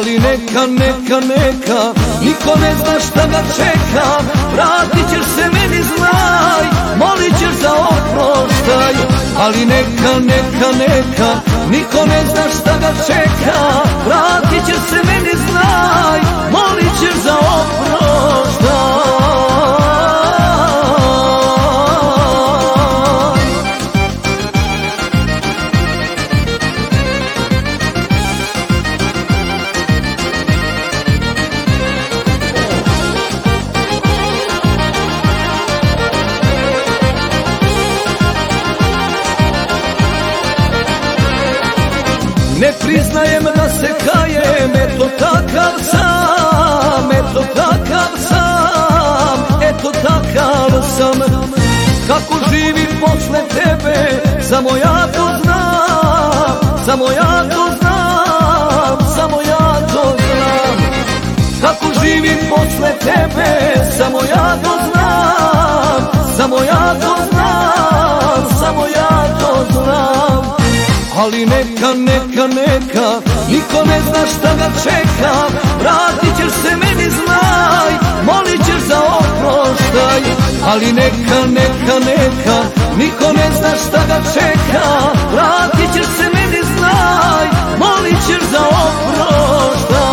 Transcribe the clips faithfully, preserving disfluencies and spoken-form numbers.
ali neka, neka, neka, niko ne zna šta ga čeka. Vratit ćeš se meni, znaj, molit ćeš za oproštaj. Ali neka, neka, neka, niko ne zna šta ga čeka. Vratit ćeš se meni, znaj, molit ćeš za oproštaj. Ne priznajem da se kajem, eto takav sam, eto takav sam, eto takav sam. Kako živim posle tebe, samo ja to znam, samo ja to znam, samo ja to znam. Kako živim posle tebe, samo ja to znam, samo ja to znam, samo ja to znam. Ali neka, neka, neka, niko ne zna šta ga čeka. Vratit ćeš se meni, znaj, molit ćeš za oproštaj. Ali neka, neka, neka, niko ne zna šta ga čeka. Vratit ćeš se meni, znaj, molit ćeš za oproštaj.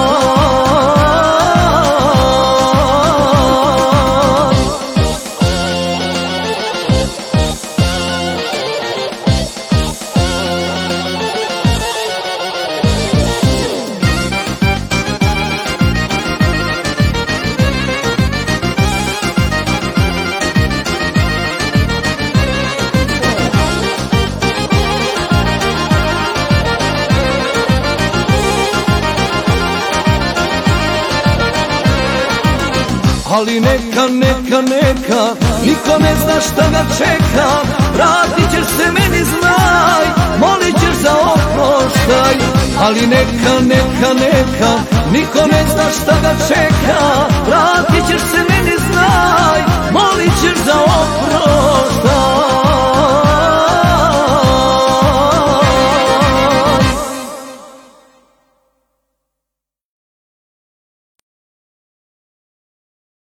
Ali neka, neka, neka, niko ne zna šta ga čeka. Vratit ćeš se meni, znaj, molit ćeš za oproštaj. Ali neka, neka, neka, niko ne zna šta ga čeka.